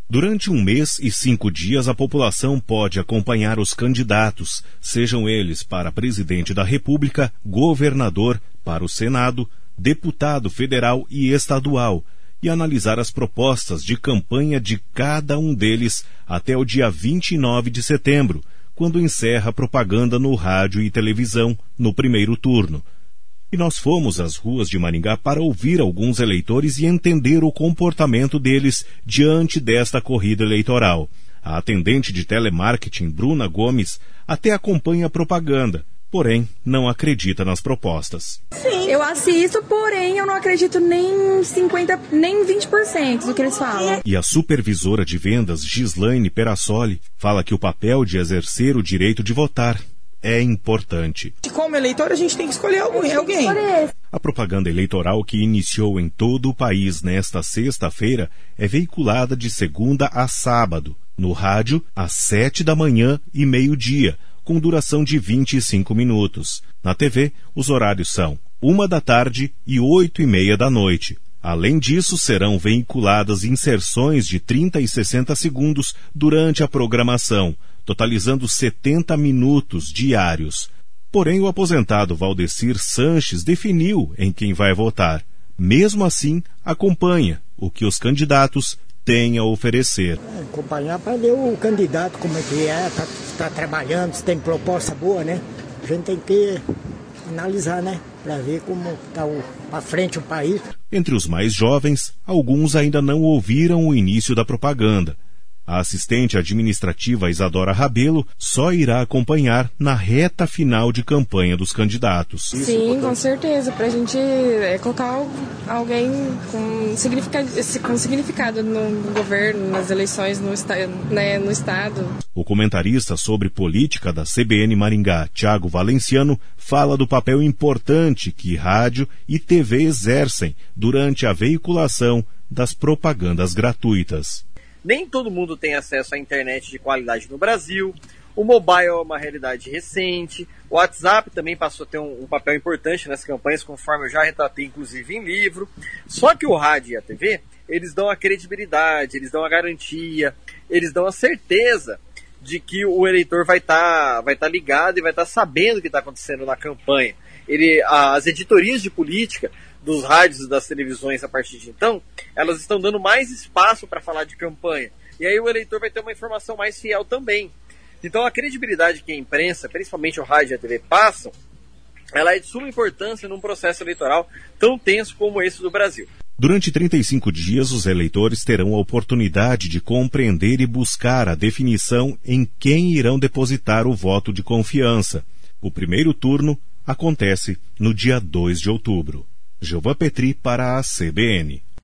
Durante 1 mês e 5 dias, a população pode acompanhar os candidatos, sejam eles para presidente da República, governador, para o Senado, deputado federal e estadual, e analisar as propostas de campanha de cada um deles até o dia 29 de setembro, quando encerra a propaganda no rádio e televisão no primeiro turno. E nós fomos às ruas de Maringá para ouvir alguns eleitores e entender o comportamento deles diante desta corrida eleitoral. A atendente de telemarketing, Bruna Gomes, até acompanha a propaganda, porém não acredita nas propostas. Sim, eu assisto, porém eu não acredito nem 50%, nem 20% do que eles falam. E a supervisora de vendas, Gislaine Perassoli, fala que o papel de exercer o direito de votar é importante. Como eleitor, a gente tem que escolher alguém. A propaganda eleitoral, que iniciou em todo o país nesta sexta-feira, é veiculada de segunda a sábado, no rádio, às 7 da manhã e meio-dia, com duração de 25 minutos. Na TV, os horários são 1 da tarde e 8h30 da noite. Além disso, serão veiculadas inserções de 30 e 60 segundos durante a programação, totalizando 70 minutos diários. Porém, o aposentado Valdecir Sanches definiu em quem vai votar. Mesmo assim, acompanha o que os candidatos têm a oferecer. Acompanhar para ver o candidato como é que está trabalhando, se tem proposta boa, né? A gente tem que analisar, né? Para ver como está para frente o país. Entre os mais jovens, alguns ainda não ouviram o início da propaganda. A assistente administrativa Isadora Rabelo só irá acompanhar na reta final de campanha dos candidatos. Sim, com certeza, para a gente colocar alguém com significado no governo, nas eleições, no Estado. O comentarista sobre política da CBN Maringá, Thiago Valenciano, fala do papel importante que rádio e TV exercem durante a veiculação das propagandas gratuitas. Nem todo mundo tem acesso à internet de qualidade no Brasil. O mobile é uma realidade recente. O WhatsApp também passou a ter um papel importante nas campanhas, conforme eu já retratei, inclusive, em livro. Só que o rádio e a TV, eles dão a credibilidade, eles dão a garantia, eles dão a certeza de que o eleitor vai tá ligado e vai estar sabendo o que está acontecendo na campanha. As editorias de política dos rádios e das televisões a partir de então, elas estão dando mais espaço para falar de campanha. E aí o eleitor vai ter uma informação mais fiel também. Então a credibilidade que a imprensa, principalmente o rádio e a TV, passam, ela é de suma importância num processo eleitoral tão tenso como esse do Brasil. Durante 35 dias, os eleitores terão a oportunidade de compreender e buscar a definição em quem irão depositar o voto de confiança. O primeiro turno acontece no dia 2 de outubro. Gilvan Petri para a CBN.